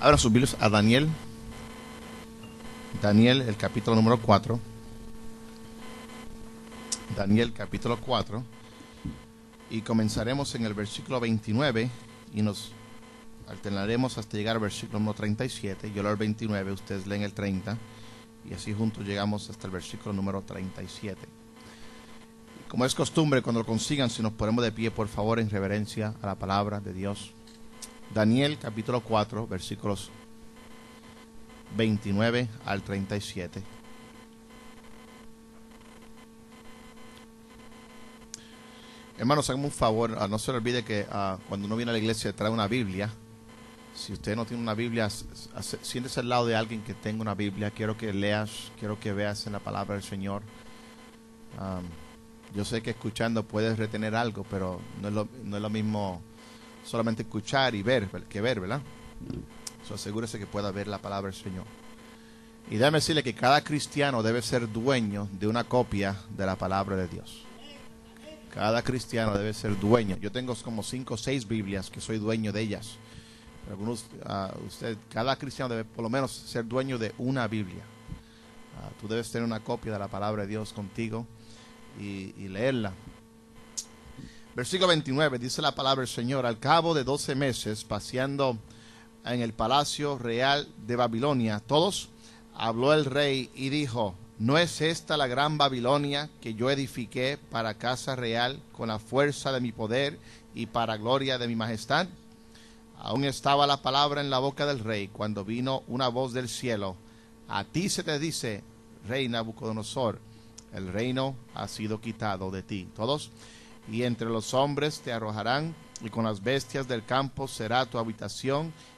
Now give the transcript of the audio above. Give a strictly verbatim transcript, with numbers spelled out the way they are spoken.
Abran sus Biblias a Daniel. Daniel, el capítulo número cuatro. Daniel, capítulo cuatro. Y comenzaremos en el versículo veintinueve y nos alternaremos hasta llegar al versículo número treinta y siete. Yo leo el veintinueve, ustedes leen el treinta. Y así juntos llegamos hasta el versículo número treinta y siete. Y como es costumbre, cuando lo consigan, si nos ponemos de pie, por favor, en reverencia a la palabra de Dios. Daniel, capítulo cuatro, versículos veintinueve al treinta y siete. Hermanos, háganme un favor, uh, no se le olvide que uh, cuando uno viene a la iglesia trae una Biblia. Si usted no tiene una Biblia, siéntese al lado de alguien que tenga una Biblia. Quiero que leas, quiero que veas en la palabra del Señor. Um, yo sé que escuchando puedes retener algo, pero no es lo, no es lo mismo solamente escuchar y ver que ver, ¿verdad? So, asegúrese que pueda ver la palabra del Señor. Y déjame decirle que cada cristiano debe ser dueño de una copia de la palabra de Dios. Cada cristiano debe ser dueño. Yo tengo como cinco o seis Biblias que soy dueño de ellas. Pero algunos, uh, usted, cada cristiano debe por lo menos ser dueño de una Biblia. Uh, tú debes tener una copia de la palabra de Dios contigo y, y leerla. Versículo veintinueve, dice la palabra del Señor: al cabo de doce meses, paseando en el palacio real de Babilonia, todos, habló el rey y dijo: ¿no es esta la gran Babilonia que yo edifiqué para casa real con la fuerza de mi poder y para gloria de mi majestad? Aún estaba la palabra en la boca del rey cuando vino una voz del cielo: a ti se te dice, rey Nabucodonosor, el reino ha sido quitado de ti. Todos. Y entre los hombres te arrojarán, y con las bestias del campo será tu habitación,